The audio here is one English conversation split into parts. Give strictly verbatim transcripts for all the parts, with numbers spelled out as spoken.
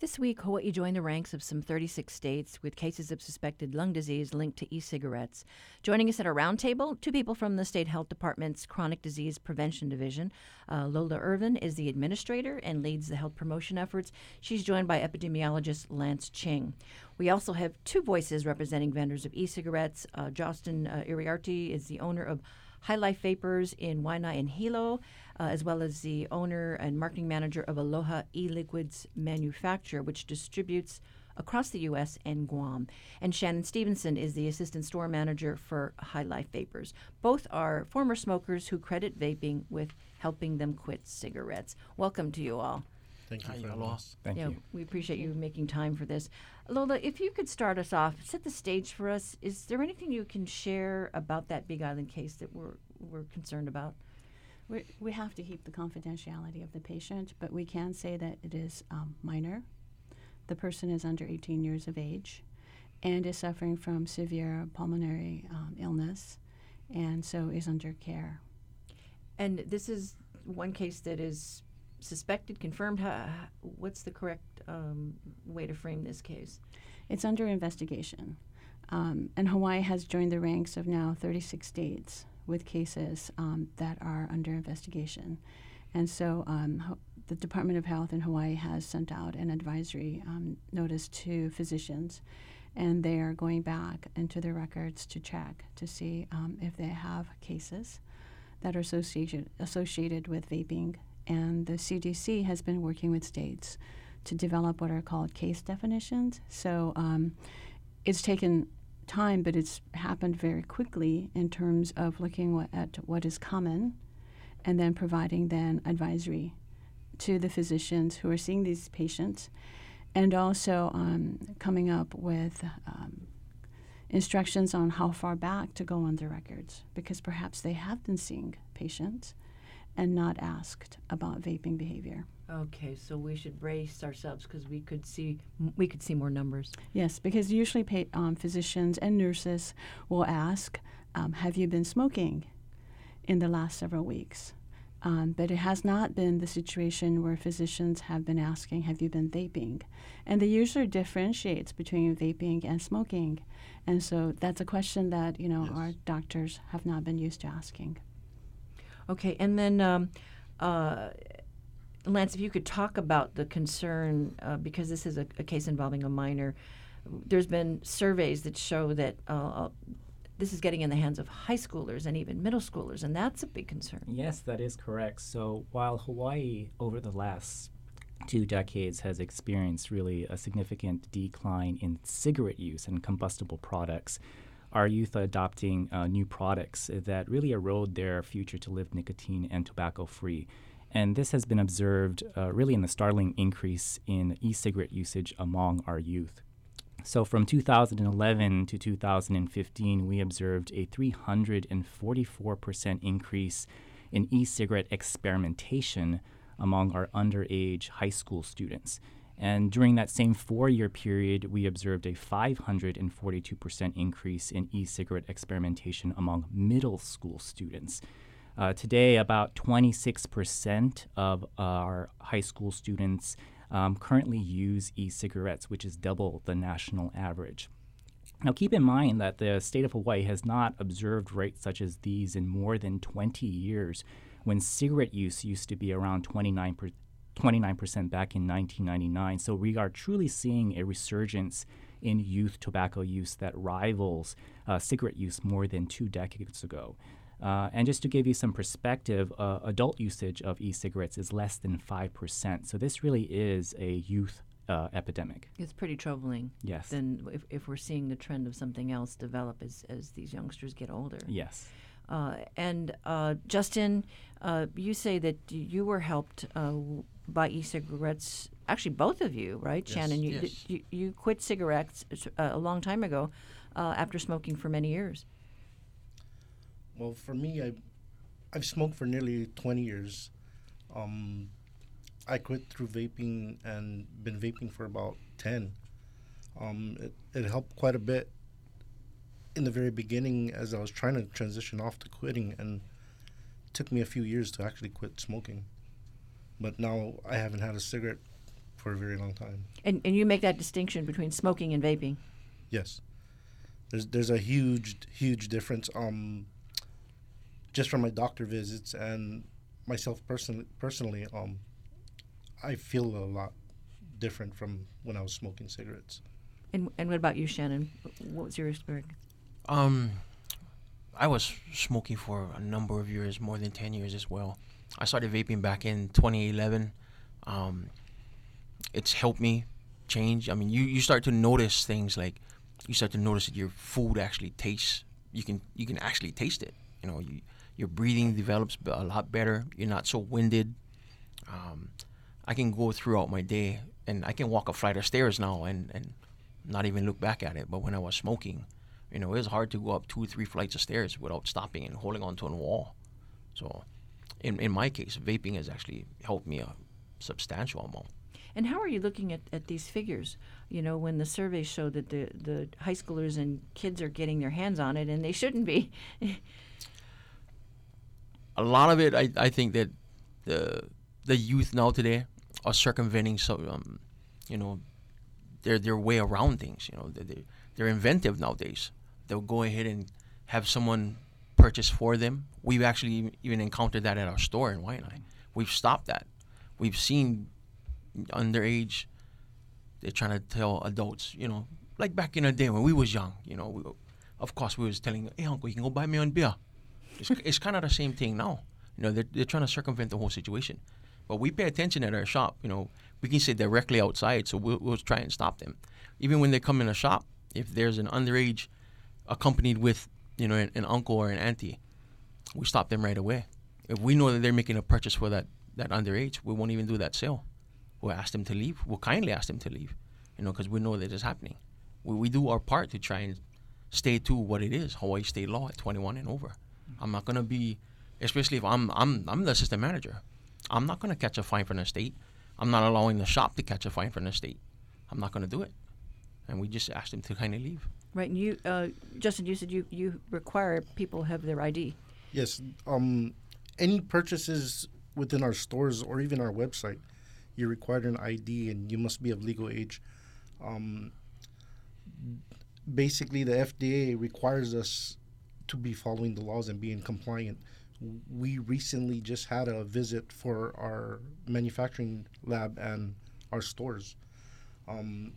This week, Hawaii joined the ranks of some thirty-six states with cases of suspected lung disease linked to e-cigarettes. Joining us at our roundtable, two people from the State Health Department's Chronic Disease Prevention Division. Uh, Lola Irvin is the administrator and leads the health promotion efforts. She's joined by epidemiologist Lance Ching. We also have two voices representing vendors of e-cigarettes. Uh, Justin uh, Iriarte is the owner of High Life Vapors in Waianae and Hilo, uh, as well as the owner and marketing manager of Aloha E-Liquids Manufacture, which distributes across the U S and Guam. And Shannon Stevenson is the assistant store manager for High Life Vapors. Both are former smokers who credit vaping with helping them quit cigarettes. Welcome to you all. Thank you Hi, for having us. Thank yeah, you. We appreciate you making time for this. Lola, if you could start us off, set the stage for us. Is there anything you can share about that Big Island case that we're we're concerned about? We we have to keep the confidentiality of the patient, but we can say that it is um, minor. The person is under eighteen years of age and is suffering from severe pulmonary um, illness, and so is under care. And this is one case that is suspected, confirmed. How, what's the correct um, way to frame this case? It's under investigation. Um, and Hawaii has joined the ranks of now thirty-six states with cases um, that are under investigation. And so um, ho- the Department of Health in Hawaii has sent out an advisory um, notice to physicians, and they are going back into their records to check to see um, if they have cases that are associated, associated with vaping. And the C D C has been working with states to develop what are called case definitions. So um, it's taken time, but it's happened very quickly in terms of looking what, at what is common and then providing then advisory to the physicians who are seeing these patients, and also um, coming up with um, instructions on how far back to go on their records, because perhaps they have been seeing patients and not asked about vaping behavior. Okay, so we should brace ourselves because we could see we could see more numbers. Yes, because usually pa- um, physicians and nurses will ask, um, have you been smoking in the last several weeks? Um, but it has not been the situation where physicians have been asking, have you been vaping? And they usually differentiates between vaping and smoking. And so that's a question that, you know, Yes. our doctors have not been used to asking. Okay, and then um, uh, Lance, if you could talk about the concern, uh, because this is a, a case involving a minor. There's been surveys that show that uh, this is getting in the hands of high schoolers and even middle schoolers, and that's a big concern. Yes, that is correct. So while Hawaii over the last two decades has experienced really a significant decline in cigarette use and combustible products, our youth are adopting uh, new products that really erode their future to live nicotine and tobacco free. And this has been observed uh, really in the startling increase in e-cigarette usage among our youth. So from two thousand eleven to two thousand fifteen, we observed a three hundred forty-four percent increase in e-cigarette experimentation among our underage high school students. And during that same four-year period, we observed a five hundred forty-two percent increase in e-cigarette experimentation among middle school students. Uh, today, about twenty-six percent of our high school students um, currently use e-cigarettes, which is double the national average. Now, keep in mind that the state of Hawaii has not observed rates such as these in more than twenty years, when cigarette use used to be around twenty-nine percent. twenty-nine percent back in nineteen ninety-nine. So we are truly seeing a resurgence in youth tobacco use that rivals uh, cigarette use more than two decades ago. Uh, and just to give you some perspective, uh, adult usage of e-cigarettes is less than five percent. So this really is a youth uh, epidemic. It's pretty troubling. Yes. Then if, if we're seeing the trend of something else develop as, as these youngsters get older. Yes. Uh, and uh, Justin, uh, you say that you were helped uh, by e-cigarettes. Actually, both of you, right, Yes. Shannon? You, Yes. you you quit cigarettes uh, a long time ago uh, after smoking for many years. Well, for me, I, I've smoked for nearly twenty years. Um, I quit through vaping and been vaping for about ten. Um, it, it helped quite a bit in the very beginning as I was trying to transition off to quitting, and it took me a few years to actually quit smoking. But now I haven't had a cigarette for a very long time. And and you make that distinction between smoking and vaping. Yes, there's there's a huge huge difference. Um, just from my doctor visits and myself personally, personally, um, I feel a lot different from when I was smoking cigarettes. And and what about you, Shannon? What was your experience? Um, I was smoking for a number of years, more than ten years as well. I started vaping back in twenty eleven. Um, it's helped me change. I mean, you, you start to notice things like you start to notice that your food actually tastes. You can you can actually taste it. You know, you, your breathing develops a lot better. You're not so winded. Um, I can go throughout my day and I can walk a flight of stairs now and, and not even look back at it. But when I was smoking, you know, it was hard to go up two or three flights of stairs without stopping and holding onto a wall. So in, in my case, vaping has actually helped me a substantial amount. And how are you looking at, at these figures? You know, when the surveys show that the, the high schoolers and kids are getting their hands on it, and they shouldn't be. A lot of it, I, I think that the the youth now today are circumventing, so um, you know, their their way around things. You know, they're, they're inventive nowadays. They'll go ahead and have someone purchase for them. We've actually even encountered that at our store in Waianae. We've stopped that. We've seen underage, they're trying to tell adults, you know, like back in the day when we was young, you know, we, of course we was telling, hey uncle, you can go buy me one beer. It's, it's kind of the same thing now. You know, they're, they're trying to circumvent the whole situation. But we pay attention at our shop. You know, we can say directly outside, so we'll, we'll try and stop them. Even when they come in a shop, if there's an underage accompanied with, you know, an, an uncle or an auntie, we stop them right away. If we know that they're making a purchase for that, that underage, we won't even do that sale. We'll ask them to leave. We'll kindly ask them to leave, you know, because we know that it's happening. We, we do our part to try and stay to what it is, Hawaii state law at twenty-one and over. I'm not going to be, especially if I'm I'm I'm the assistant manager, I'm not going to catch a fine from the state. I'm not allowing the shop to catch a fine from the state. I'm not going to do it. And we just ask them to kindly leave. Right, and you, uh, Justin, you said you, you require people have their I D. Yes, um, any purchases within our stores or even our website, you're required an I D and you must be of legal age. Um, basically, the F D A requires us to be following the laws and being compliant. We recently just had a visit for our manufacturing lab and our stores. Um,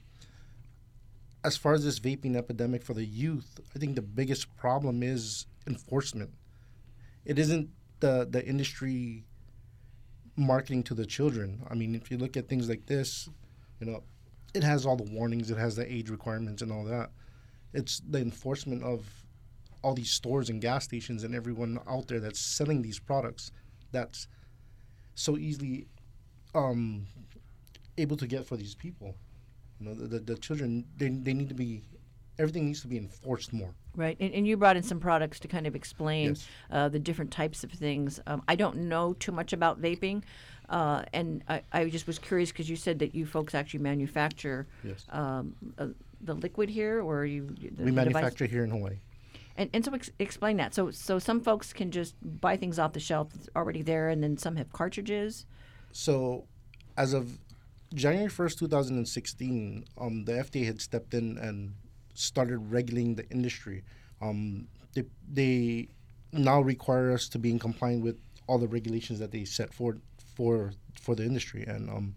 as far as this vaping epidemic for the youth, I think the biggest problem is enforcement. It isn't the, the industry marketing to the children. I mean, if you look at things like this, you know, it has all the warnings, it has the age requirements and all that. It's the enforcement of all these stores and gas stations and everyone out there that's selling these products that's so easily um, able to get for these people. You know, the, the, the children, they, they need to be, everything needs to be enforced more. Right, and, and you brought in some products to kind of explain Yes. uh, the different types of things. Um, I don't know too much about vaping, uh, and I, I just was curious because you said that you folks actually manufacture Yes. um, uh, the liquid here, or you? The, We the device? manufacture here in Hawaii. And, and so ex- explain that. So so some folks can just buy things off the shelf that's already there, and then some have cartridges. So, as of January first, two thousand sixteen, um, the F D A had stepped in and started regulating the industry. Um, they, they now require us to be in compliance with all the regulations that they set forward for for the industry. And um,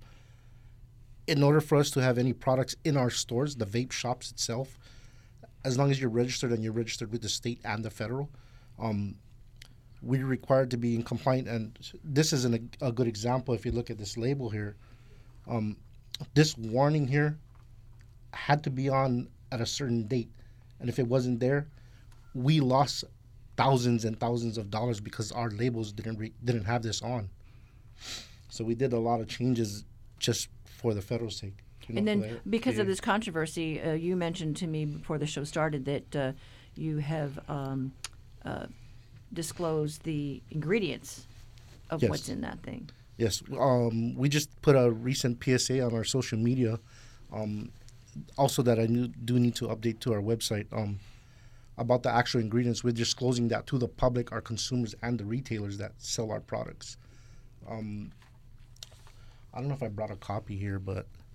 in order for us to have any products in our stores, the vape shops itself, as long as you're registered and you're registered with the state and the federal, um, we're required to be in compliance. And this is an, a good example. If you look at this label here, um, this warning here had to be on at a certain date. And if it wasn't there, we lost thousands and thousands of dollars because our labels didn't re- didn't have this on. So we did a lot of changes just for the federal sake. You know, And then for the- because of yeah. this controversy, uh, you mentioned to me before the show started that uh, you have um, uh, disclosed the ingredients of Yes. what's in that thing. Yes, um, we just put a recent P S A on our social media. Um, also, that I knew, do need to update to our website um, about the actual ingredients. We're disclosing that to the public, our consumers, and the retailers that sell our products. Um, I don't know if I brought a copy here, but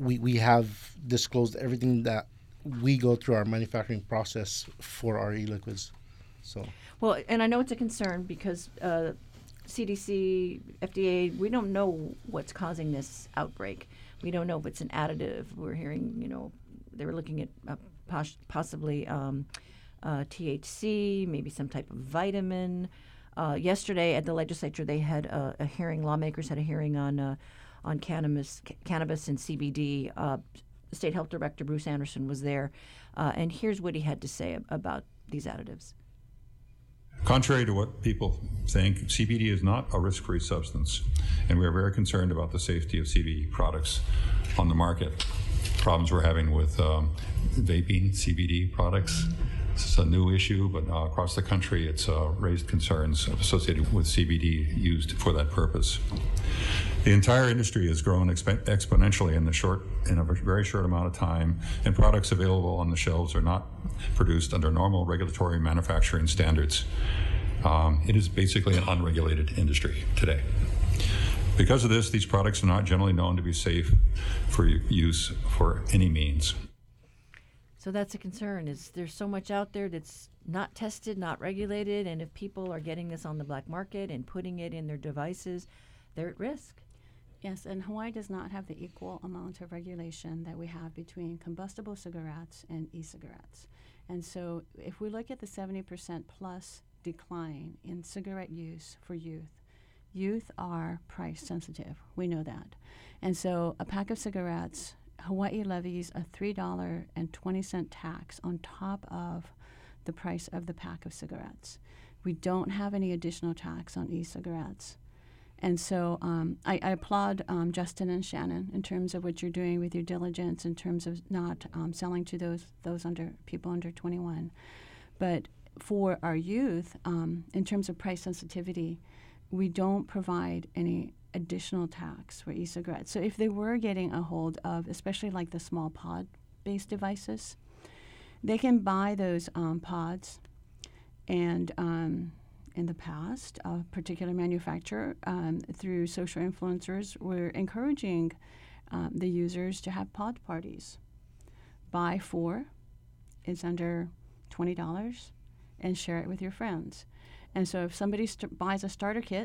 we, we have disclosed everything that we go through our manufacturing process for our e-liquids. So, well, and I know it's a concern because uh, C D C, F D A, we don't know what's causing this outbreak. We don't know if it's an additive. We're hearing, you know, they were looking at uh, pos- possibly um, uh, T H C, maybe some type of vitamin. Uh, yesterday at the legislature, they had a, a hearing. Lawmakers had a hearing on uh, on cannabis, ca- cannabis and C B D. Uh, State Health Director Bruce Anderson was there, uh, and here's what he had to say ab- about these additives. Contrary to what people think, C B D is not a risk-free substance, and we are very concerned about the safety of C B D products on the market. Problems we're having with um, vaping C B D products. This is a new issue, but uh, across the country, it's uh, raised concerns associated with C B D used for that purpose. The entire industry has grown exp- exponentially in the short, in a very short amount of time, and products available on the shelves are not produced under normal regulatory manufacturing standards. Um, it is basically an unregulated industry today. Because of this, these products are not generally known to be safe for use for any means. So that's a concern. Is there's so much out there that's not tested, not regulated, and if people are getting this on the black market and putting it in their devices, they're at risk. Yes, and Hawaii does not have the equal amount of regulation that we have between combustible cigarettes and e-cigarettes. And so if we look at the seventy percent plus decline in cigarette use for youth, youth are price sensitive. We know that. And so a pack of cigarettes, Hawaii levies a three dollars and twenty cents tax on top of the price of the pack of cigarettes. We don't have any additional tax on e-cigarettes. And so um, I, I applaud um, Justin and Shannon in terms of what you're doing with your diligence in terms of not um, selling to those those under people under twenty-one. But for our youth, um, in terms of price sensitivity, we don't provide any additional tax for e-cigarettes. So if they were getting a hold of, especially like the small pod-based devices, they can buy those um, pods and um, in the past, a particular manufacturer, um, through social influencers, were encouraging um, the users to have pod parties. Buy four, it's under twenty dollars, and share it with your friends. And so if somebody st- buys a starter kit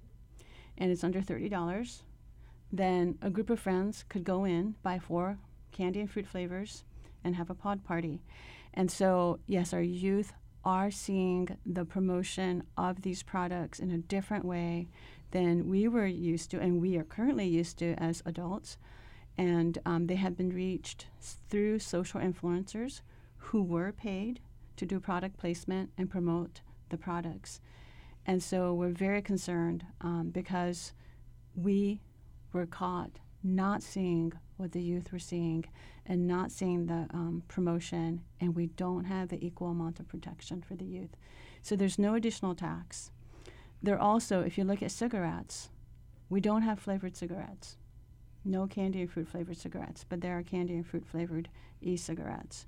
and it's under thirty dollars, then a group of friends could go in, buy four candy and fruit flavors, and have a pod party. And so, yes, our youth are seeing the promotion of these products in a different way than we were used to, and we are currently used to as adults. And um, they have been reached through social influencers who were paid to do product placement and promote the products. And so we're very concerned um, because we were caught not seeing what the youth were seeing and not seeing the um, promotion, and we don't have the equal amount of protection for the youth. So there's no additional tax. There also, if you look at cigarettes, we don't have flavored cigarettes. No candy and fruit flavored cigarettes, but there are candy and fruit flavored e-cigarettes.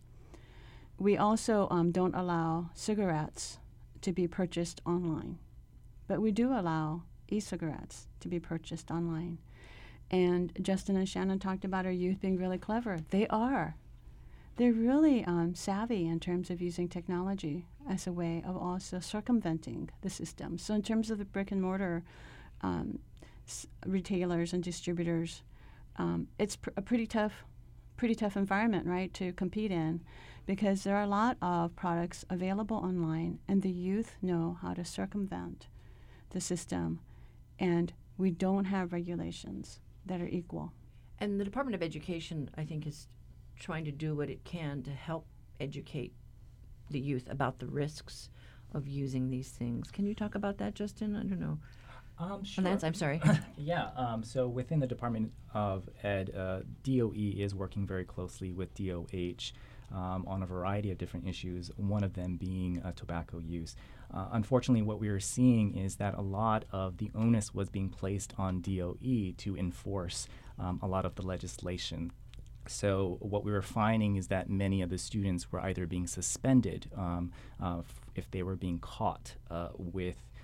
We also um, don't allow cigarettes to be purchased online, but we do allow e-cigarettes to be purchased online. And Justin and Shannon talked about our youth being really clever. They are. They're really um, savvy in terms of using technology as a way of also circumventing the system. So in terms of the brick and mortar um, s- retailers and distributors, um, it's pr- a pretty tough, pretty tough environment, right, to compete in, because there are a lot of products available online, and the youth know how to circumvent the system, and we don't have regulations that are equal. And the Department of Education, I think, is trying to do what it can to help educate the youth about the risks of using these things. Can you talk about that, Justin? I don't know. Um, sure. Lance, I'm sorry. Yeah, um, so within the Department of Ed, uh, D O E is working very closely with D O H um, on a variety of different issues, one of them being uh, tobacco use. Uh, unfortunately, what we were seeing is that a lot of the onus was being placed on D O E to enforce um, a lot of the legislation. So what we were finding is that many of the students were either being suspended um, uh, f- if they were being caught uh, with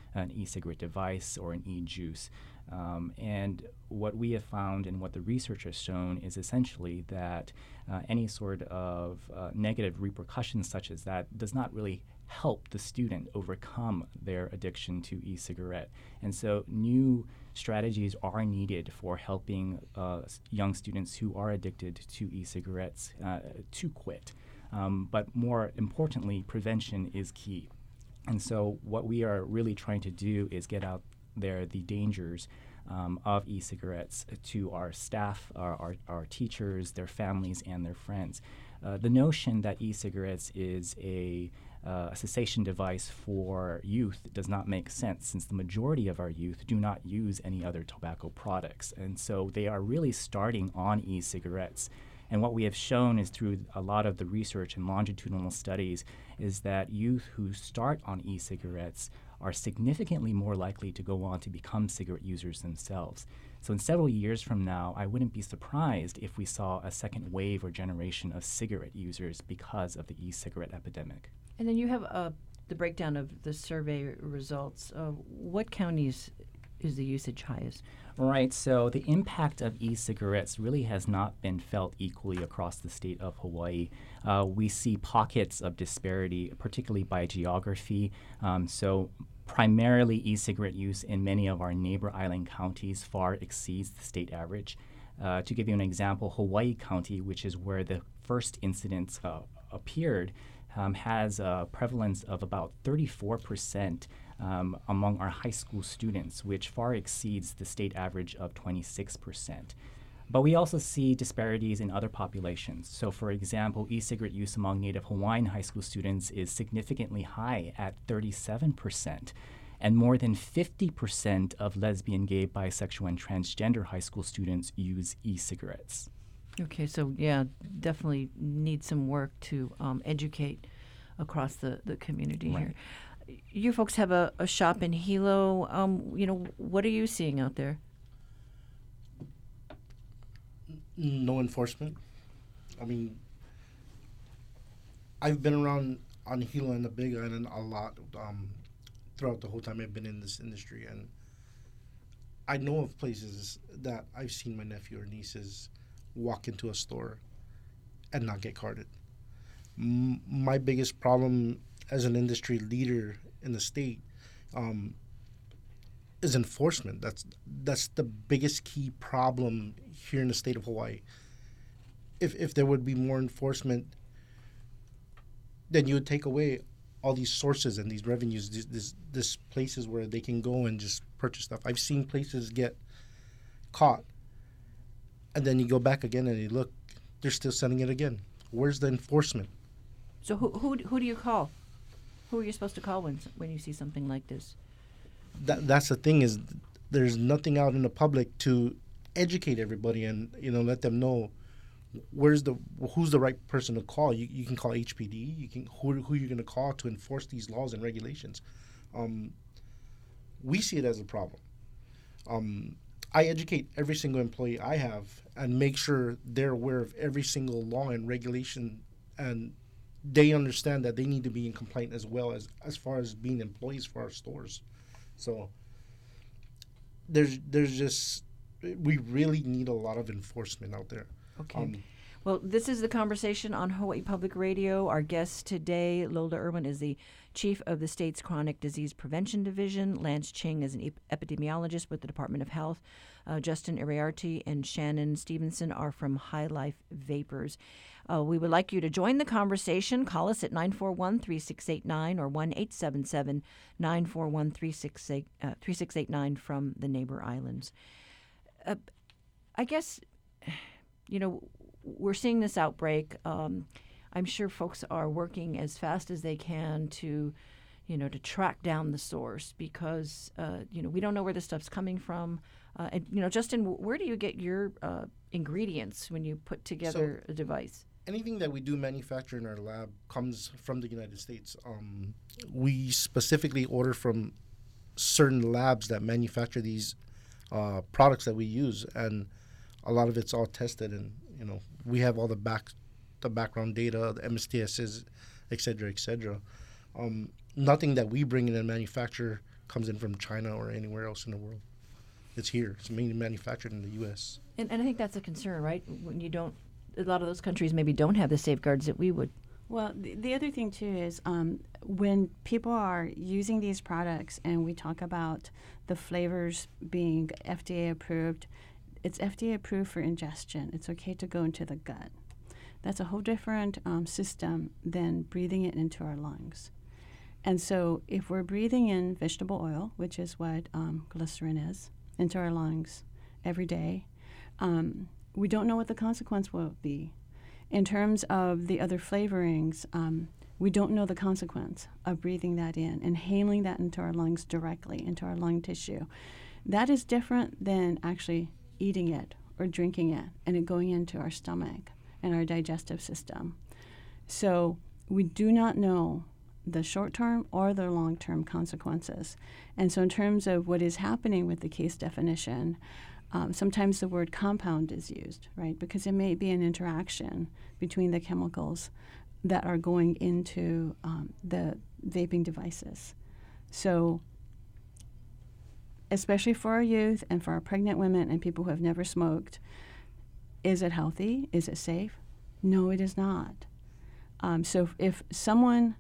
an e-cigarette device or an e-juice. Um, and what we have found and what the research has shown is essentially that uh, any sort of uh, negative repercussions such as that does not really help the student overcome their addiction to e-cigarette. And so new strategies are needed for helping uh, young students who are addicted to e-cigarettes uh, to quit. Um, but more importantly, prevention is key. And so what we are really trying to do is get out there the dangers um, of e-cigarettes to our staff, our, our, our teachers, their families, and their friends. Uh, the notion that e-cigarettes is a Uh, a cessation device for youth does not make sense, since the majority of our youth do not use any other tobacco products. And so they are really starting on e-cigarettes. And what we have shown is through a lot of the research and longitudinal studies is that youth who start on e-cigarettes are significantly more likely to go on to become cigarette users themselves. So in several years from now, I wouldn't be surprised if we saw a second wave or generation of cigarette users because of the e-cigarette epidemic. And then you have uh, the breakdown of the survey results. Uh, what counties is the usage highest? Right, so the impact of e-cigarettes really has not been felt equally across the state of Hawaii. Uh, we see pockets of disparity, particularly by geography. Um, so primarily e-cigarette use in many of our neighbor island counties far exceeds the state average. Uh, to give you an example, Hawaii County, which is where the first incidents uh, appeared, Um, has a prevalence of about thirty-four percent um, among our high school students, which far exceeds the state average of twenty-six percent. But we also see disparities in other populations. So, for example, e-cigarette use among Native Hawaiian high school students is significantly high at thirty-seven percent. And more than fifty percent of lesbian, gay, bisexual, and transgender high school students use e-cigarettes. Okay, so yeah, definitely need some work to um, educate across the, the community Right. here. You folks have a, a shop in Hilo. Um, you know, what are you seeing out there? No enforcement. I mean, I've been around on Hilo and the Big Island a lot um, throughout the whole time I've been in this industry, and I know of places that I've seen my nephew or nieces walk into a store and not get carded. M- my biggest problem as an industry leader in the state um, is enforcement. That's that's the biggest key problem here in the state of Hawaii. If if there would be more enforcement, then you would take away all these sources and these revenues, these this, this places where they can go and just purchase stuff. I've seen places get caught, and then you go back again and you look, they're still selling it again. Where's the enforcement? So who who who do you call? Who are you supposed to call when when you see something like this? That that's the thing, is there's nothing out in the public to educate everybody and, you know, let them know where's the who's the right person to call. You you can call H P D. You can who who you're going to call to enforce these laws and regulations. Um, we see it as a problem. Um, I educate every single employee I have and make sure they're aware of every single law and regulation, and they understand that they need to be in compliance as well as as far as being employees for our stores. So there's there's just we really need a lot of enforcement out there. Okay. Um, Well, this is the conversation on Hawaii Public Radio. Our guest today, Lola Irwin, is the chief of the state's Chronic Disease Prevention Division. Lance Ching is an ep- epidemiologist with the Department of Health. Uh, Justin Iriarte and Shannon Stevenson are from High Life Vapors. Uh, we would like you to join the conversation. Call us at nine four one, three six eight nine or one eight seven seven, nine four one, three six eight nine from the neighbor islands. Uh, I guess, you know, we're seeing this outbreak. Um, I'm sure folks are working as fast as they can to, you know, to track down the source because, uh, you know, we don't know where this stuff's coming from. Uh, and, you know, Justin, where do you get your uh, ingredients when you put together So, a device? Anything that we do manufacture in our lab comes from the United States. Um, we specifically order from certain labs that manufacture these uh, products that we use, and a lot of it's all tested, and you know we have all the back, the background data, the M S T Ss, et cetera, et cetera. Um, nothing that we bring in and manufacture comes in from China or anywhere else in the world. It's here. It's mainly manufactured in the U S. And, and I think that's a concern, right? When you don't, a lot of those countries maybe don't have the safeguards that we would. Well, the, the other thing too is um, when people are using these products and we talk about the flavors being F D A approved, it's F D A approved for ingestion. It's okay to go into the gut. That's a whole different um, system than breathing it into our lungs. And so if we're breathing in vegetable oil, which is what um, glycerin is, into our lungs every day, um, we don't know what the consequence will be. In terms of the other flavorings, um, we don't know the consequence of breathing that in, inhaling that into our lungs directly, into our lung tissue. That is different than actually eating it or drinking it and it going into our stomach and our digestive system. So we do not know the short-term or the long-term consequences. And so in terms of what is happening with the case definition, Um, sometimes the word compound is used, right, because it may be an interaction between the chemicals that are going into um, the vaping devices. So especially for our youth and for our pregnant women and people who have never smoked, is it healthy? Is it safe? No, it is not. Um, so if, if someone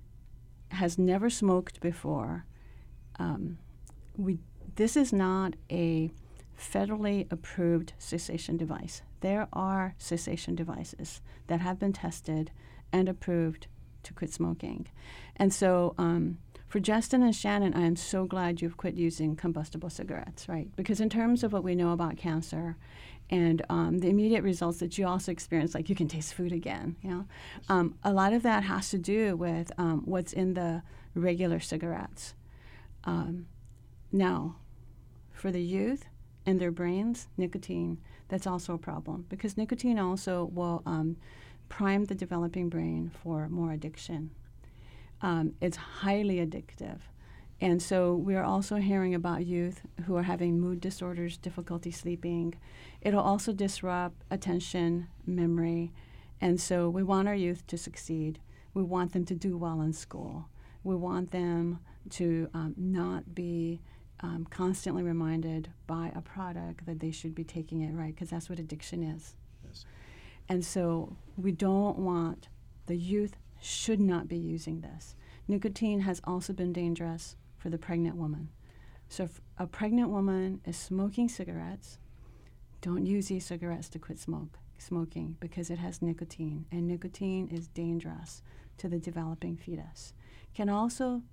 has never smoked before, um, we this is not a federally approved cessation device. There are cessation devices that have been tested and approved to quit smoking. And so um, for Justin and Shannon, I am so glad you've quit using combustible cigarettes, right? Because in terms of what we know about cancer and um, the immediate results that you also experience, like you can taste food again, you know, um, a lot of that has to do with um, what's in the regular cigarettes. Um, now, for the youth, in their brains, nicotine, that's also a problem because nicotine also will um, prime the developing brain for more addiction. Um, it's highly addictive. And so we're also hearing about youth who are having mood disorders, difficulty sleeping. It'll also disrupt attention, memory. And so we want our youth to succeed. We want them to do well in school. We want them to um, not be Um, constantly reminded by a product that they should be taking it right, because that's what addiction is. Yes. And so we don't want, the youth should not be using this. Nicotine has also been dangerous for the pregnant woman. So if a pregnant woman is smoking cigarettes, don't use e-cigarettes to quit smoke, smoking because it has nicotine, and nicotine is dangerous to the developing fetus. Can also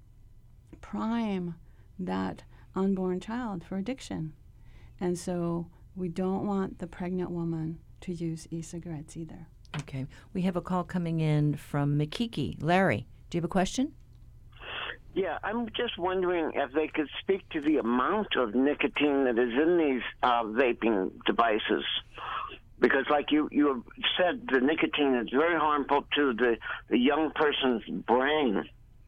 prime that unborn child for addiction. And so we don't want the pregnant woman to use e-cigarettes either. Okay. We have a call coming in from Makiki. Larry, do you have a question? Yeah, I'm just wondering if they could speak to the amount of nicotine that is in these uh, vaping devices. Because like you, you have said, the nicotine is very harmful to the, the young person's brain.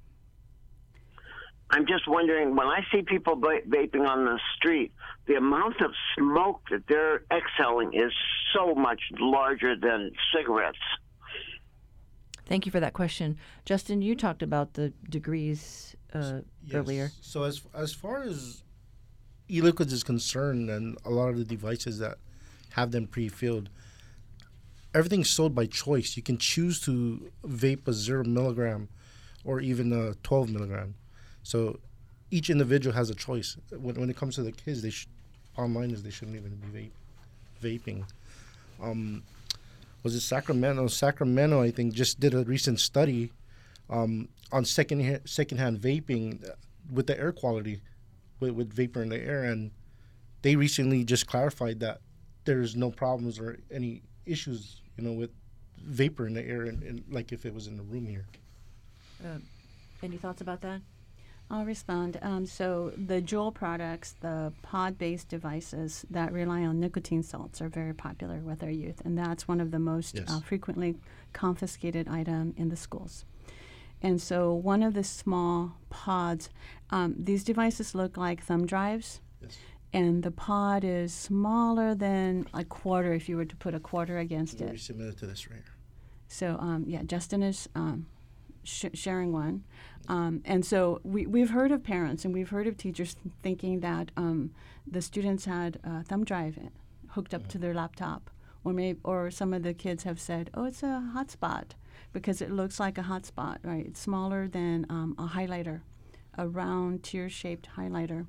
I'm just wondering, when I see people va- vaping on the street, the amount of smoke that they're exhaling is so much larger than cigarettes. Thank you for that question. Justin, you talked about the degrees uh, Yes. earlier. So as as far as e-liquids is concerned, and a lot of the devices that have them pre-filled, everything's sold by choice. You can choose to vape a zero milligram or even a twelve milligram. So each individual has a choice. When, when it comes to the kids, they sh- bottom line is they shouldn't even be vape, vaping. Um, was it Sacramento? Sacramento, I think, just did a recent study um, on second ha- secondhand vaping with the air quality, with, with vapor in the air, and they recently just clarified that there's no problems or any issues, you know, with vapor in the air, and, and like if it was in the room here. Uh, any thoughts about that? I'll respond. Um, so the Juul products, the pod-based devices that rely on nicotine salts, are very popular with our youth, and that's one of the most Yes. uh, frequently confiscated item in the schools. And so one of the small pods, um, these devices look like thumb drives, Yes. and the pod is smaller than a quarter if you were to put a quarter against Very it. similar to this right here. So um, yeah, Justin is um, sh- sharing one. Um, and so we, we've heard of parents and we've heard of teachers th- thinking that um, the students had a thumb drive in, hooked up to their laptop. Or, maybe, or some of the kids have said, oh, it's a hotspot because it looks like a hotspot, right? It's smaller than um, a highlighter, a round tear-shaped highlighter.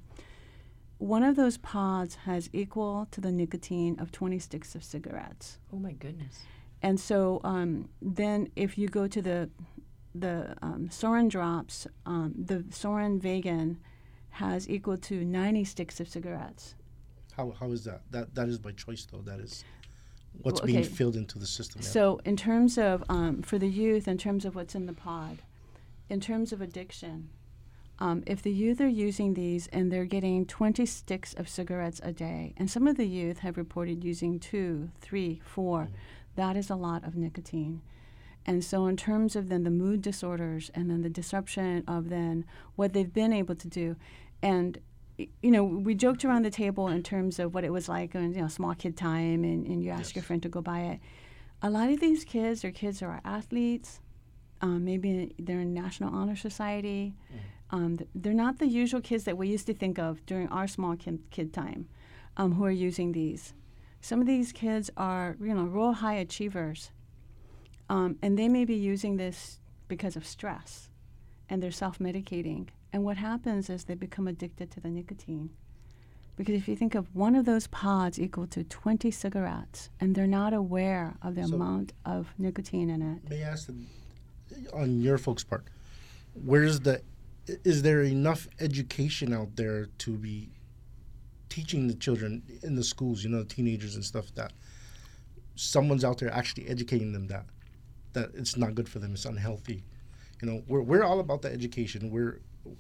One of those pods has equal to the nicotine of twenty sticks of cigarettes. Oh, my goodness. And so um, then if you go to the the um, Soren drops, um, the Soren Vegan has equal to ninety sticks of cigarettes. How how is that? That that is by choice though. That is what's Well, being okay. filled into the system. Yeah. So in terms of, um, for the youth, in terms of what's in the pod, in terms of addiction, um, if the youth are using these and they're getting twenty sticks of cigarettes a day, and some of the youth have reported using two, three, four, Mm-hmm. that is a lot of nicotine. And so in terms of then the mood disorders and then the disruption of then what they've been able to do, and y- you know, we joked around the table in terms of what it was like on, you know, small kid time and, and you ask Yes. your friend to go buy it. A lot of these kids are kids who are athletes, um, maybe they're in National Honor Society. Um, th- they're not the usual kids that we used to think of during our small kid, kid time um, who are using these. Some of these kids are, you know, real high achievers. Um, and they may be using this because of stress, and they're self-medicating. And what happens is they become addicted to the nicotine. Because if you think of one of those pods equal to twenty cigarettes, and they're not aware of the So- amount of nicotine in it. May I ask, the, on your folks' part, where's the, i- is there enough education out there to be teaching the children in the schools, you know, the teenagers and stuff, that someone's out there actually educating them that that it's not good for them, it's unhealthy. You know, we're we're all about the education. We're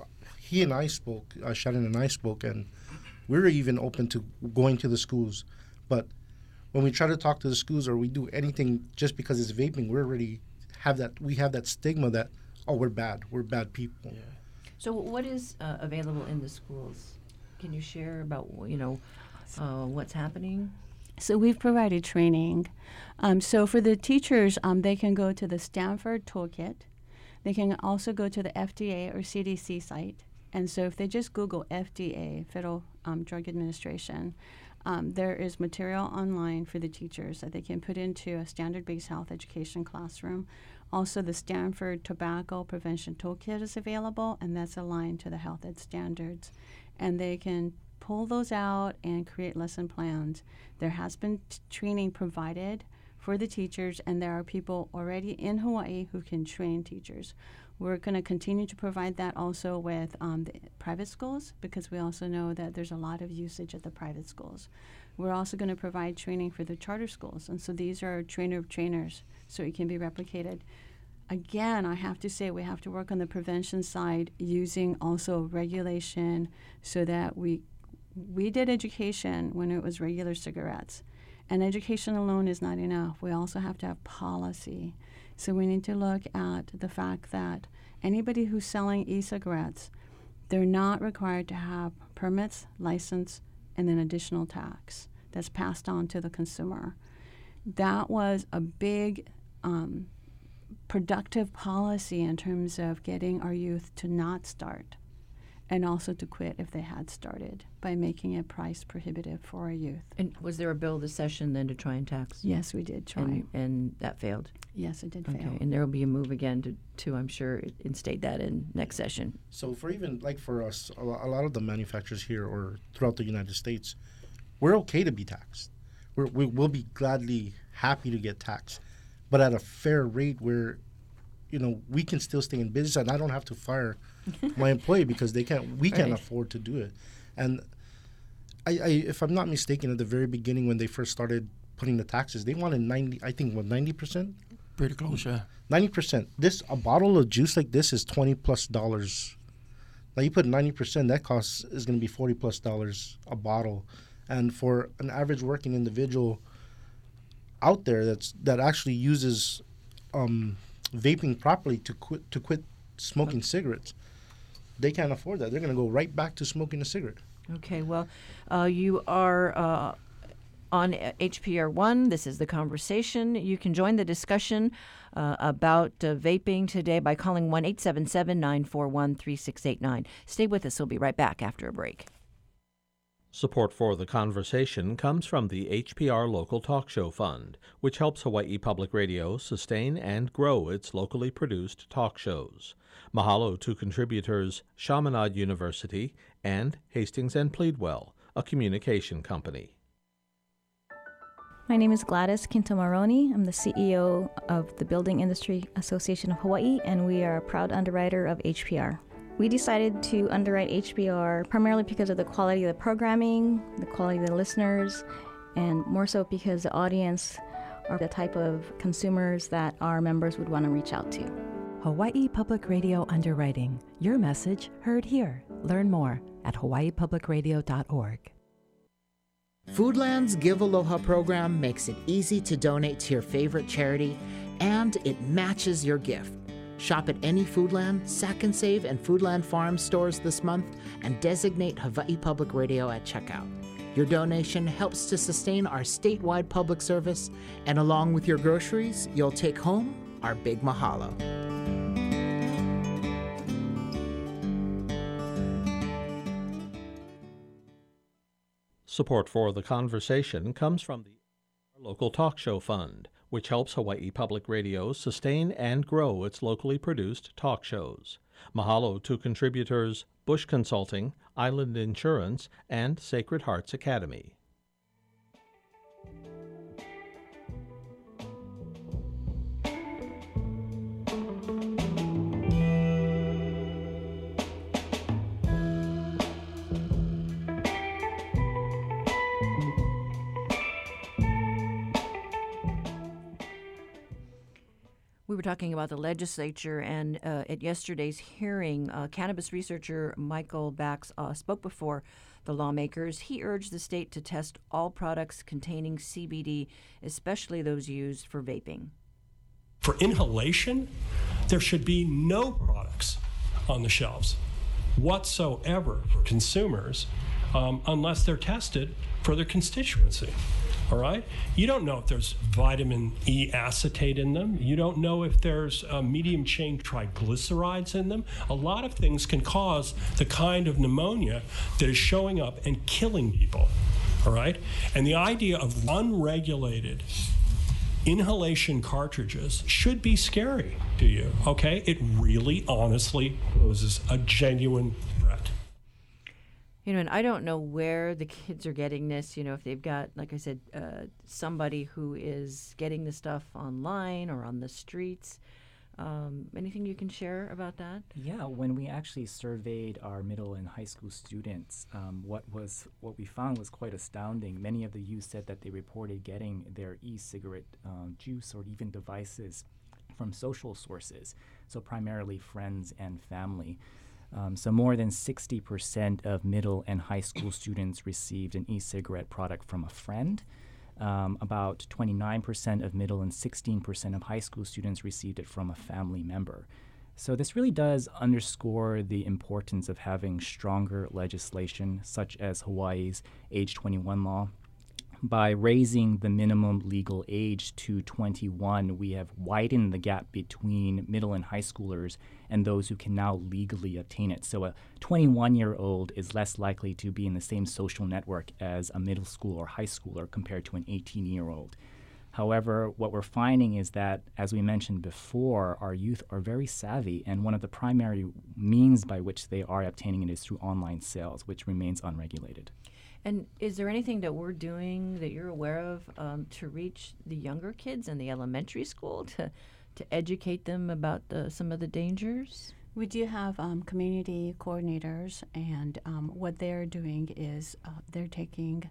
he and I spoke, uh, Shannon and I spoke, and we were even open to going to the schools, but when we try to talk to the schools or we do anything just because it's vaping, we already have that we have that stigma that, oh, we're bad, we're bad people. So what is uh, available in the schools? Can you share about, you know, uh, what's happening? So we've provided training. Um, so for the teachers, um, they can go to the Stanford Toolkit. They can also go to the F D A or C D C site. And so if they just Google F D A, Federal um, Drug Administration, um, there is material online for the teachers that they can put into a standard-based health education classroom. Also, the Stanford Tobacco Prevention Toolkit is available, and that's aligned to the health ed standards. And they can pull those out and create lesson plans. There has been t- training provided for the teachers, and there are people already in Hawaii who can train teachers. We're going to continue to provide that also with um, the private schools, because we also know that there's a lot of usage at the private schools. We're also going to provide training for the charter schools, and so these are trainer of trainers, so it can be replicated. Again, I have to say we have to work on the prevention side using also regulation so that we we did education when it was regular cigarettes. And education alone is not enough. We also have to have policy. So we need to look at the fact that anybody who's selling e-cigarettes, they're not required to have permits, license, and then additional tax that's passed on to the consumer. That was a big um, productive policy in terms of getting our youth to not start and also to quit if they had started by making it price prohibitive for our youth. And was there a bill this session then to try and tax? Yes, we did try. And, and that failed? Yes, it did Okay. fail. And there will be a move again to, to I'm sure, instate that in next session. So for even like for us, a lo- a lot of the manufacturers here or throughout the United States, we're okay to be taxed. We're, we will be gladly happy to get taxed, but at a fair rate where, you know, we can still stay in business and I don't have to fire my employee because they can't. We can't Right. afford to do it. And I, I, if I'm not mistaken, at the very beginning when they first started putting the taxes, they wanted ninety. I think what ninety percent. Pretty close, yeah. Ninety percent. This a bottle of juice like this is twenty plus dollars. Now you put ninety percent, that cost is going to be forty plus dollars a bottle, and for an average working individual out there that's that actually uses um, vaping properly to quit to quit smoking cigarettes, they can't afford that. They're going to go right back to smoking a cigarette. Okay, well, uh, you are uh, On uh, H P R one, this is The Conversation. You can join the discussion uh, about uh, vaping today by calling one eight seven seven, nine four one, three six eight nine. Stay with us. We'll be right back after a break. Support for The Conversation comes from the H P R Local Talk Show Fund, which helps Hawaii Public Radio sustain and grow its locally produced talk shows. Mahalo to contributors Chaminade University and Hastings and Pleadwell, a communication company. My name is Gladys Kintamaroni. I'm the C E O of the Building Industry Association of Hawaii, and we are a proud underwriter of H P R. We decided to underwrite H P R primarily because of the quality of the programming, the quality of the listeners, and more so because the audience are the type of consumers that our members would want to reach out to. Hawaii Public Radio Underwriting. Your message heard here. Learn more at hawaii public radio dot org. Foodland's Give Aloha program makes it easy to donate to your favorite charity, and it matches your gift. Shop at any Foodland, Sack and Save, and Foodland Farm stores this month and designate Hawaii Public Radio at checkout. Your donation helps to sustain our statewide public service, and along with your groceries, you'll take home our big mahalo. Support for The Conversation comes from the Local Talk Show Fund, which helps Hawaii Public Radio sustain and grow its locally produced talk shows. Mahalo to contributors Bush Consulting, Island Insurance, and Sacred Hearts Academy. We were talking about the legislature, and uh, at yesterday's hearing, uh, cannabis researcher Michael Bax uh, spoke before the lawmakers. He urged the state to test all products containing C B D, especially those used for vaping. For inhalation, there should be no products on the shelves whatsoever for consumers um, unless they're tested for their constituency. All right? You don't know if there's vitamin E acetate in them. You don't know if there's uh, medium chain triglycerides in them. A lot of things can cause the kind of pneumonia that is showing up and killing people. All right? And the idea of unregulated inhalation cartridges should be scary to you. Okay? It really honestly poses a genuine threat. You know, and I don't know where the kids are getting this, you know, if they've got, like I said, uh, somebody who is getting the stuff online or on the streets. Um, anything you can share about that? Yeah, when we actually surveyed our middle and high school students, um, what was what we found was quite astounding. Many of the youth said that they reported getting their e-cigarette um, juice or even devices from social sources, so primarily friends and family. Um, so more than sixty percent of middle and high school students received an e-cigarette product from a friend. Um, about twenty-nine percent of middle and sixteen percent of high school students received it from a family member. So this really does underscore the importance of having stronger legislation, such as Hawaii's age twenty-one law. By raising the minimum legal age to twenty-one, we have widened the gap between middle and high schoolers and those who can now legally obtain it. So a twenty-one-year-old is less likely to be in the same social network as a middle school or high schooler compared to an eighteen-year-old. However, what we're finding is that, as we mentioned before, our youth are very savvy, and one of the primary means by which they are obtaining it is through online sales, which remains unregulated. And is there anything that we're doing that you're aware of um, to reach the younger kids in the elementary school to to educate them about the, some of the dangers? We do have um, community coordinators, and um, what they're doing is uh, they're taking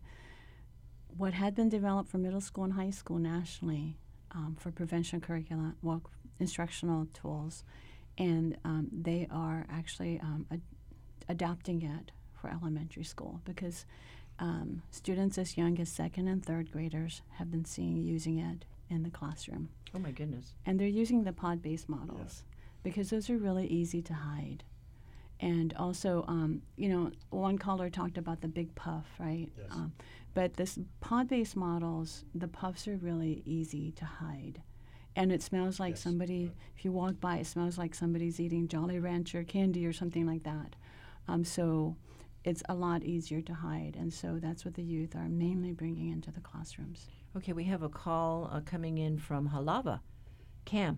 what had been developed for middle school and high school nationally um, for prevention curricula, well, instructional tools, and um, they are actually um, ad- adapting it for elementary school because Um, students as young as second and third graders have been seen using it in the classroom. Oh, my goodness. And they're using the pod-based models yeah. because those are really easy to hide. And also, um, you know, one caller talked about the big puff, right? Yes. Um, but this pod-based models, the puffs are really easy to hide. And it smells like Yes, somebody, right. if you walk by, it smells like somebody's eating Jolly Rancher candy or something like that. Um, so it's a lot easier to hide. And so that's what the youth are mainly bringing into the classrooms. Okay, we have a call uh, coming in from Halava. Cam,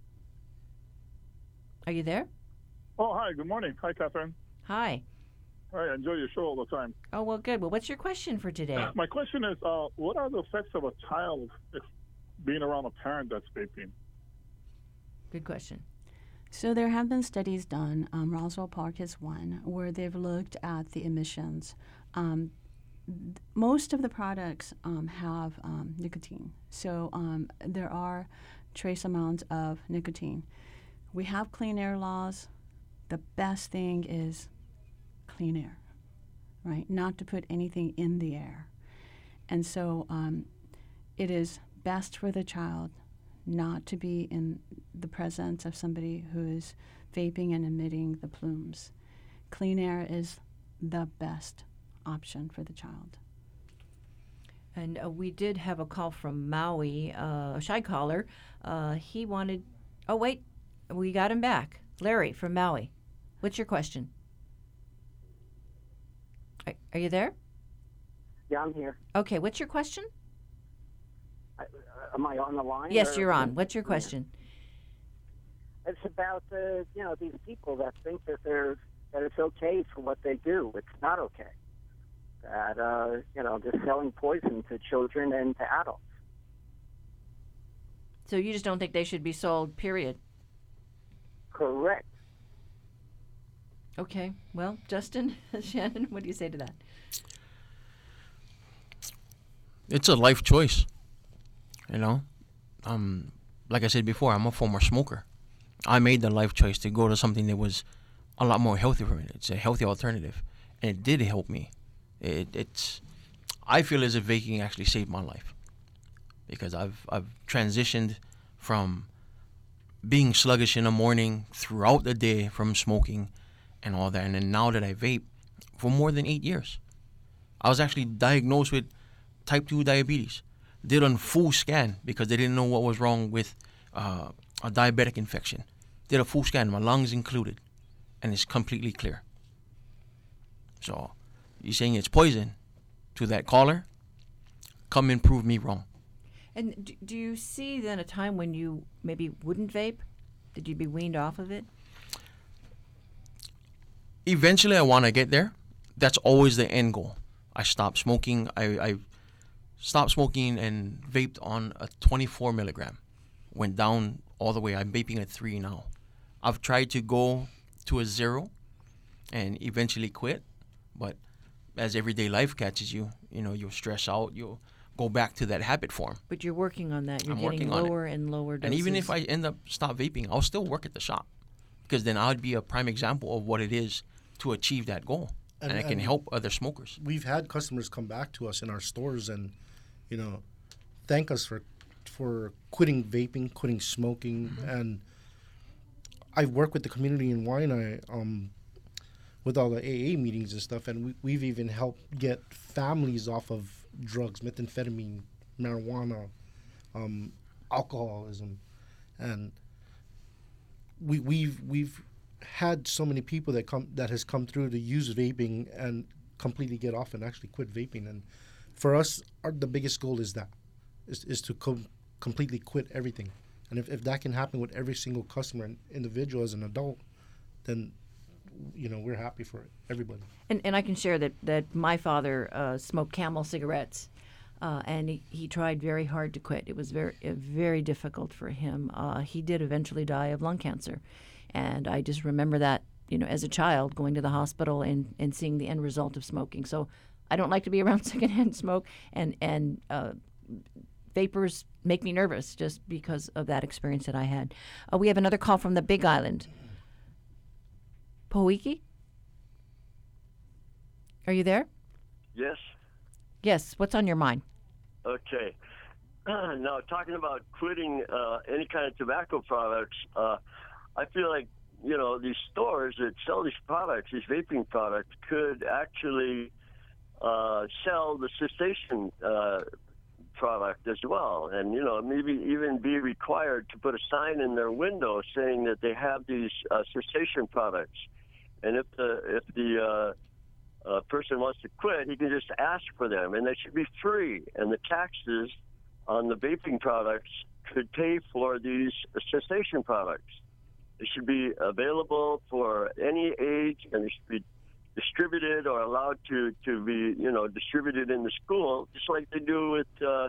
are you there? Oh, hi. Good morning. Hi, Catherine. Hi. Hi, I enjoy your show all the time. Oh, well, good. Well, what's your question for today? My question is, uh, what are the effects of a child if being around a parent that's vaping? Good question. So there have been studies done, um, Roswell Park is one, where they've looked at the emissions. Um, th- most of the products um, have um, nicotine, so um, there are trace amounts of nicotine. We have clean air laws. The best thing is clean air, right? Not to put anything in the air. And so um, it is best for the child not to be in the presence of somebody who is vaping and emitting the plumes. Clean air is the best option for the child. And uh, we did have a call from Maui, uh, a shy caller. Uh, he wanted, oh, wait, we got him back. Larry from Maui. What's your question? Are, are you there? Yeah, I'm here. Okay, what's your question? I, uh, am I on the line? Yes, or- you're on. What's your question? It's about uh, you know these people that think that they're that it's okay for what they do. It's not okay. That uh, you know they're selling poison to children and to adults. So you just don't think they should be sold, period? Correct. Okay. Well, Justin, Shannon, what do you say to that? It's a life choice, you know. Um, like I said before, I'm a former smoker. I made the life choice to go to something that was a lot more healthy for me. It's a healthy alternative, and it did help me. It, it's, I feel as if vaping actually saved my life, because I've I've transitioned from being sluggish in the morning throughout the day from smoking and all that, and then now that I vape for more than eight years, I was actually diagnosed with type two diabetes. Did a full scan because they didn't know what was wrong with uh, a diabetic infection. Did a full scan, my lungs included, and it's completely clear. So, you're saying it's poison to that caller? Come and prove me wrong. And do, do you see then a time when you maybe wouldn't vape? Did you be weaned off of it? Eventually, I want to get there. That's always the end goal. I stopped smoking. I, I stopped smoking and vaped on a twenty-four milligram. Went down all the way. I'm vaping at three now. I've tried to go to a zero and eventually quit. But as everyday life catches you, you know, you'll stress out. You'll go back to that habit form. But you're working on that. You're I'm getting working on it. lower and lower doses. And even if I end up stop vaping, I'll still work at the shop, because then I'd be a prime example of what it is to achieve that goal, and, And- I can and- help other smokers. We've had customers come back to us in our stores and, you know, thank us for for quitting vaping, quitting smoking, Mm-hmm. and I've worked with the community in Waianae um, with all the A A meetings and stuff, and we, we've even helped get families off of drugs, methamphetamine, marijuana, um, alcoholism, and we we've we've had so many people that come that has come through to use vaping and completely get off and actually quit vaping. And for us, our, the biggest goal is that is, is to com- completely quit everything. And if, if that can happen with every single customer and individual as an adult, then you know we're happy for everybody. And, and I can share that, that my father uh, smoked Camel cigarettes, uh, and he, he tried very hard to quit. It was very uh, very difficult for him. Uh, he did eventually die of lung cancer, and I just remember that, you know, as a child going to the hospital and, and seeing the end result of smoking. So I don't like to be around secondhand smoke, and and uh, vapors make me nervous just because of that experience that I had. Uh, we have another call from the Big Island. Poiki? Are you there? Yes. Yes. What's on your mind? Okay. Uh, now, talking about quitting uh, any kind of tobacco products, uh, I feel like you know, these stores that sell these products, these vaping products, could actually uh, sell the cessation uh, product as well, and you know, maybe even be required to put a sign in their window saying that they have these uh, cessation products. And if the if the uh, uh, person wants to quit, he can just ask for them, and they should be free. And the taxes on the vaping products could pay for these cessation products. They should be available for any age, and they should be distributed or allowed to, to be, you know, distributed in the school, just like they do with uh,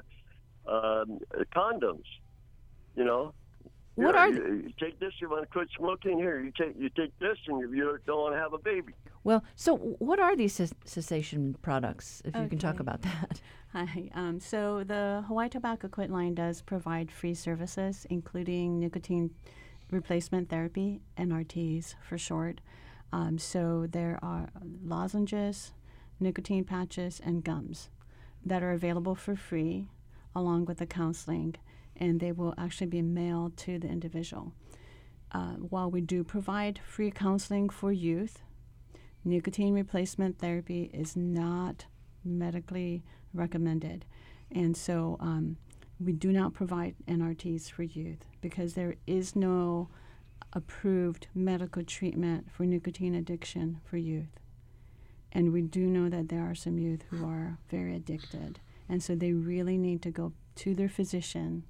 um, condoms. You know, what you, are you, you take this, you want to quit smoking. Here, you take you take this, and you, you don't want to have a baby. Well, so what are these ces- cessation products? If you can talk Okay. about that. Hi. Um, so the Hawaii Tobacco Quit line does provide free services, including nicotine replacement therapy, N R Ts for short. Um, so there are lozenges, nicotine patches, and gums that are available for free, along with the counseling, and they will actually be mailed to the individual. Uh, while we do provide free counseling for youth, nicotine replacement therapy is not medically recommended. And so um, we do not provide N R Ts for youth because there is no approved medical treatment for nicotine addiction for youth. And we do know that there are some youth who are very addicted. And so they really need to go to their physician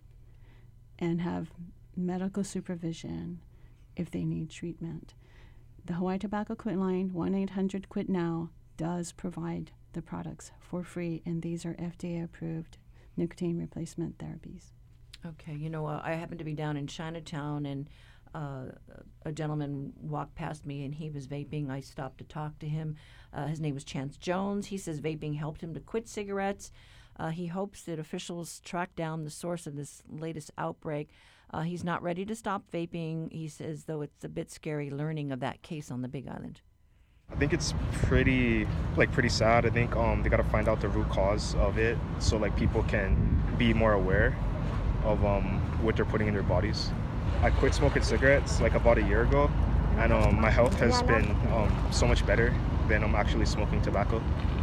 and have medical supervision if they need treatment. The Hawaii Tobacco Quit line, one eight hundred quit now, does provide the products for free, and these are F D A-approved nicotine replacement therapies. Okay, you know, uh, I happened to be down in Chinatown, and uh, a gentleman walked past me, and he was vaping. I stopped to talk to him. Uh, his name was Chance Jones. He says vaping helped him to quit cigarettes. Uh, he hopes that officials track down the source of this latest outbreak. Uh, he's not ready to stop vaping. He says, though, it's a bit scary learning of that case on the Big Island. I think it's pretty, like, pretty sad. I think um, they got to find out the root cause of it so, like, people can be more aware of um, what they're putting in their bodies. I quit smoking cigarettes, like, about a year ago, and um, my health has been um, so much better than I'm actually smoking tobacco.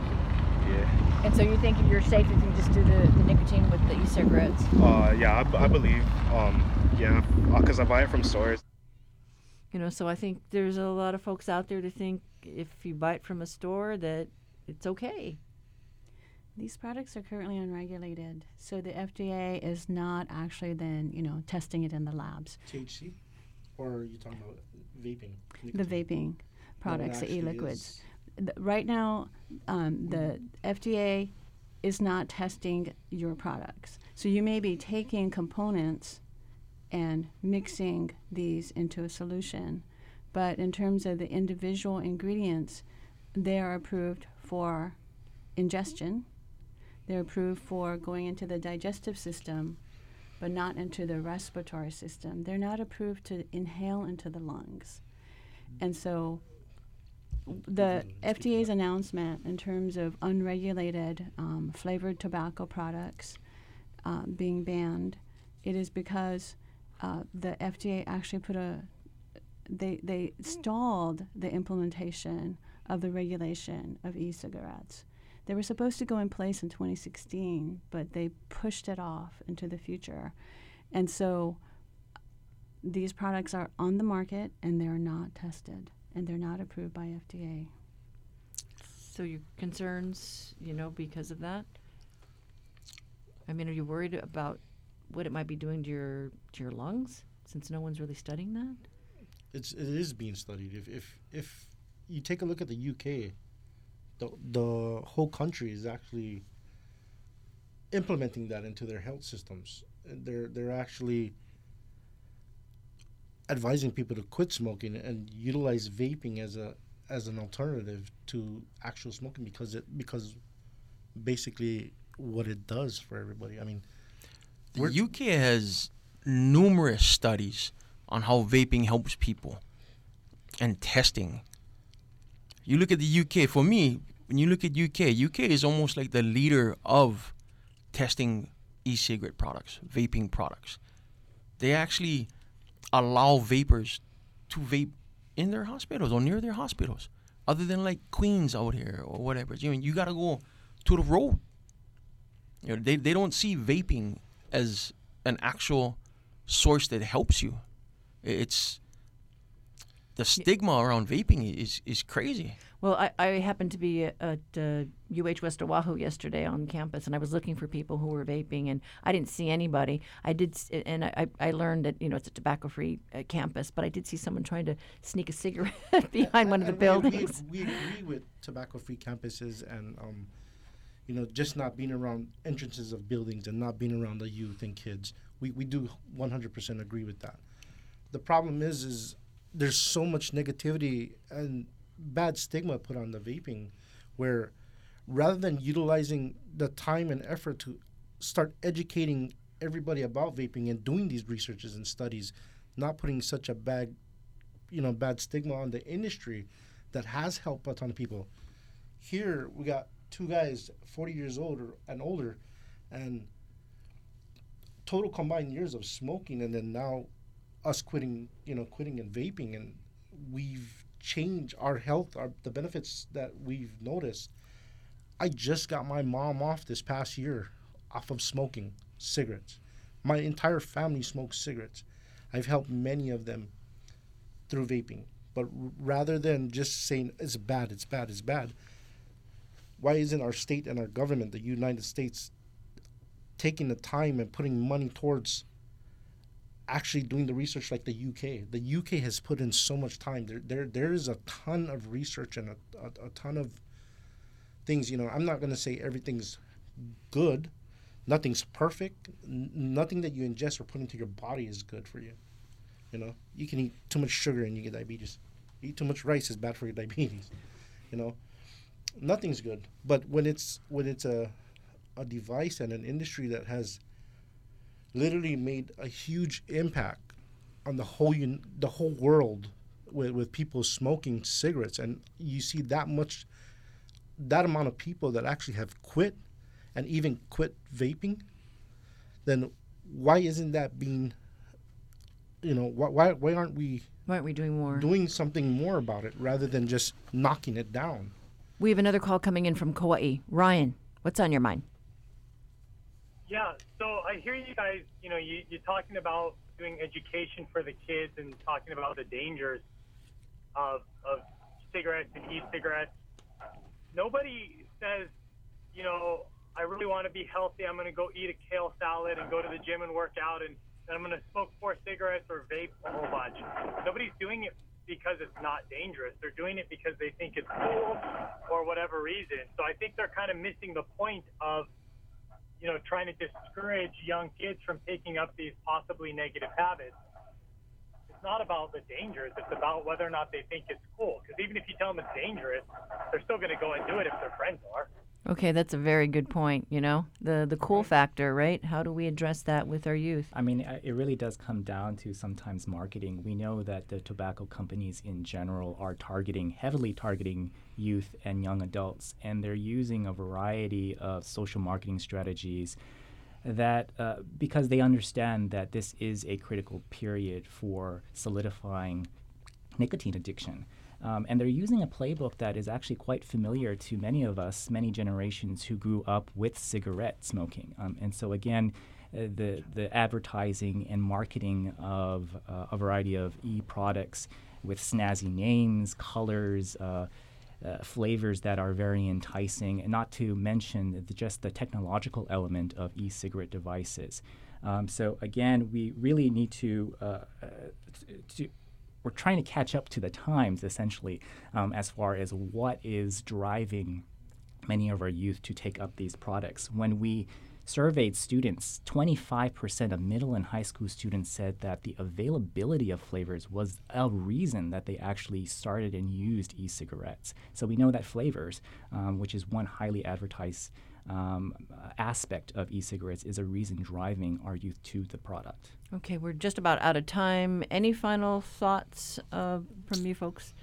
Yeah. And so you think you're safe if you just do the, the nicotine with the e-cigarettes? Uh, yeah, I, b- I believe. Um, yeah, because I buy it from stores. You know, so I think there's a lot of folks out there to think if you buy it from a store that it's okay. These products are currently unregulated, so the F D A is not actually then, you know, testing it in the labs. T H C? Or are you talking about vaping? The vaping products, the actually e-liquids. Th- Right now, um, the F D A is not testing your products. So you may be taking components and mixing these into a solution, but in terms of the individual ingredients, they are approved for ingestion. They're approved for going into the digestive system, but not into the respiratory system. They're not approved to inhale into the lungs. And so the F D A's announcement in terms of unregulated um, flavored tobacco products uh, being banned, it is because uh, the F D A actually put a, they, they stalled the implementation of the regulation of e-cigarettes. They were supposed to go in place in twenty sixteen, but they pushed it off into the future. And so these products are on the market and they're not tested and they're not approved by F D A. So your concerns, you know, because of that? I mean, are you worried about what it might be doing to your to your lungs, since no one's really studying that? It's it is being studied. If if if you take a look at the U K, the the whole country is actually implementing that into their health systems. And they're they're actually advising people to quit smoking and utilize vaping as a as an alternative to actual smoking because it because basically what it does for everybody. I mean, the U K has numerous studies on how vaping helps people and testing. You look at the U K, for me, when you look at U K, U K is almost like the leader of testing e-cigarette products, vaping products. They actually allow vapors to vape in their hospitals or near their hospitals, other than like Queens out here or whatever. You mean you got to go to the road. You know, they they don't see vaping as an actual source that helps you. It's the stigma around vaping is is crazy. Well, I, I happened to be at uh, U H West Oahu yesterday on campus, and I was looking for people who were vaping, and I didn't see anybody. I did, and I, I learned that, you know, it's a tobacco-free uh, campus, but I did see someone trying to sneak a cigarette behind one of the And buildings. We, we, we agree with tobacco-free campuses and, um, you know, just not being around entrances of buildings and not being around the youth and kids. We we do one hundred percent agree with that. The problem is, is there's so much negativity and bad stigma put on the vaping, where rather than utilizing the time and effort to start educating everybody about vaping and doing these researches and studies, not putting such a bad, you know, bad stigma on the industry that has helped a ton of people. Here we got two guys, forty years old or, and older, and total combined years of smoking, and then now us quitting, you know, quitting and vaping, and we've changed our health, our the benefits that we've noticed. I just got my mom off this past year off of smoking cigarettes. My entire family smokes cigarettes. I've helped many of them through vaping. But r- rather than just saying it's bad, it's bad, it's bad, why isn't our state and our government, the United States, taking the time and putting money towards actually doing the research like the U K? The U K has put in so much time. There, there, there is a ton of research and a, a, a ton of things. You know, I'm not going to say everything's good. Nothing's perfect. N- nothing that you ingest or put into your body is good for you. You know, you can eat too much sugar and you get diabetes. Eat too much rice is bad for your diabetes. You know, nothing's good. But when it's when it's a a device and an industry that has literally made a huge impact on the whole un- the whole world with, with people smoking cigarettes, and you see that much, that amount of people that actually have quit and even quit vaping, then why isn't that being, you know, why why, why aren't we why aren't we doing more doing something more about it rather than just knocking it down? We have another call coming in from Kauai. Ryan, what's on your mind? Yeah, so I hear you guys, you know, you, you're talking about doing education for the kids and talking about the dangers of, of cigarettes and e-cigarettes. Nobody says, you know, I really want to be healthy. I'm going to go eat a kale salad and go to the gym and work out, and then I'm going to smoke four cigarettes or vape a whole bunch. Nobody's doing it because it's not dangerous. They're doing it because they think it's cool or whatever reason. So I think they're kind of missing the point of, you know, trying to discourage young kids from taking up these possibly negative habits. It's not about the dangers. It's about whether or not they think it's cool. Because even if you tell them it's dangerous, they're still going to go and do it if their friends are. Okay, that's a very good point, you know, the the cool factor, right? How do we address that with our youth? I mean, it really does come down to sometimes marketing. We know that the tobacco companies in general are targeting, heavily targeting youth and young adults, and they're using a variety of social marketing strategies that, uh, because they understand that this is a critical period for solidifying nicotine addiction. Um, and they're using a playbook that is actually quite familiar to many of us, many generations who grew up with cigarette smoking. Um, and so again, uh, the the advertising and marketing of uh, a variety of e-products with snazzy names, colors, uh, uh, flavors that are very enticing, and not to mention the, just the technological element of e-cigarette devices. Um, so again, we really need to uh, uh, to we're trying to catch up to the times, essentially, um, as far as what is driving many of our youth to take up these products. When we surveyed students, twenty-five percent of middle and high school students said that the availability of flavors was a reason that they actually started and used e-cigarettes. So we know that flavors, um, which is one highly advertised um, aspect of e-cigarettes, is a reason driving our youth to the product. Okay, we're just about out of time. Any final thoughts uh, from you folks?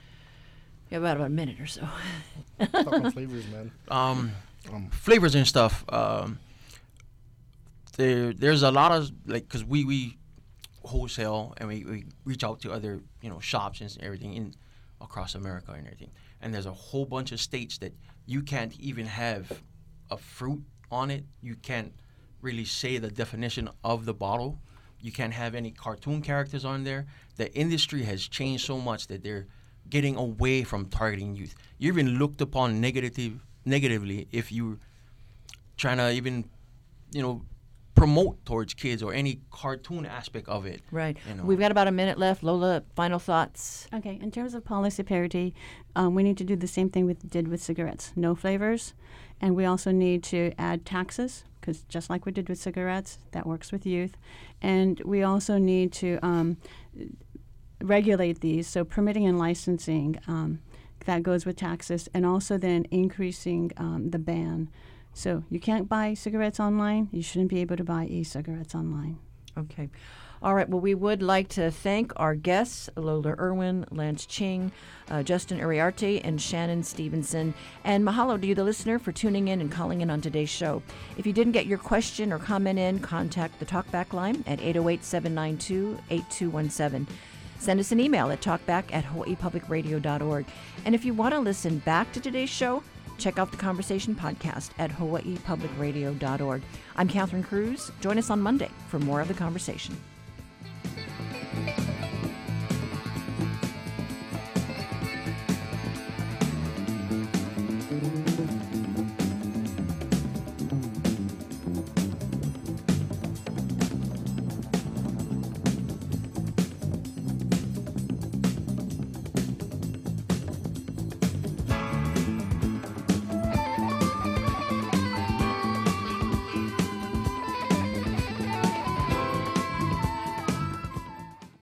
We have about a minute or so. Talking flavors, man. Um, um, flavors and stuff. Um, there, there's a lot of like, cause we we wholesale, and we, we reach out to other, you know, shops and everything in across America and everything. And there's a whole bunch of states that you can't even have a fruit on it. You can't really say the definition of the bottle. You can't have any cartoon characters on there. The industry has changed so much that they're getting away from targeting youth. You're even looked upon negative, negatively if you're trying to even, you know, promote towards kids or any cartoon aspect of it. Right. You know. We've got about a minute left. Lola, final thoughts? Okay. In terms of policy parity, um, we need to do the same thing we did with cigarettes. No flavors. And we also need to add taxes, because just like we did with cigarettes, that works with youth. And we also need to um, regulate these, so permitting and licensing, um, that goes with taxes, and also then increasing um, the ban. So you can't buy cigarettes online. You shouldn't be able to buy e-cigarettes online. Okay. All right. Well, we would like to thank our guests, Lola Irwin, Lance Ching, uh, Justin Uriarte, and Shannon Stevenson. And mahalo to you, the listener, for tuning in and calling in on today's show. If you didn't get your question or comment in, contact the Talkback line at eight oh eight, seven nine two, eight two one seven. Send us an email at talkback at hawaii public radio dot org. And if you want to listen back to today's show, check out the Conversation podcast at hawaii public radio dot org. I'm Catherine Cruz. Join us on Monday for more of the conversation.